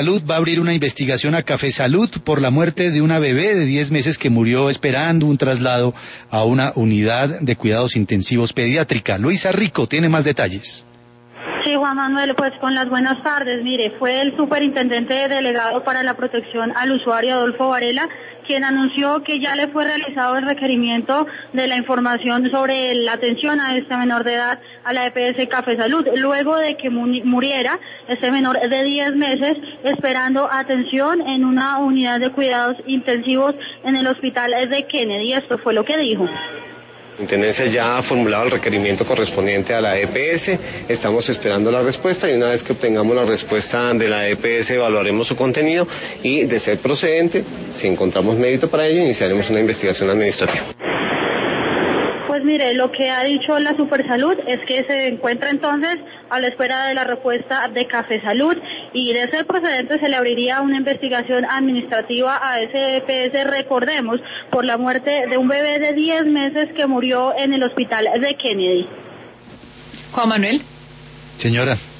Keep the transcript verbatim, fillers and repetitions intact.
Salud va a abrir una investigación a Café Salud por la muerte de una bebé de diez meses que murió esperando un traslado a una unidad de cuidados intensivos pediátrica. Luisa Rico tiene más detalles. Sí, Juan Manuel, pues con las buenas tardes. Mire, fue el superintendente delegado para la protección al usuario, Adolfo Varela, quien anunció que ya le fue realizado el requerimiento de la información sobre la atención a este menor de edad a la E P S Café Salud, luego de que muriera este menor de diez meses esperando atención en una unidad de cuidados intensivos en el hospital de Kennedy. Esto fue lo que dijo. La Intendencia ya ha formulado el requerimiento correspondiente a la E P S, estamos esperando la respuesta y una vez que obtengamos la respuesta de la E P S evaluaremos su contenido y, de ser procedente, si encontramos mérito para ello, iniciaremos una investigación administrativa. Pues mire, lo que ha dicho la Supersalud es que se encuentra entonces a la espera de la respuesta de Café Salud y de ser procedente se le abriría una investigación administrativa a ese E P S, recordemos, por la muerte de un bebé de diez meses que murió en el hospital de Kennedy. Juan Manuel. Señora.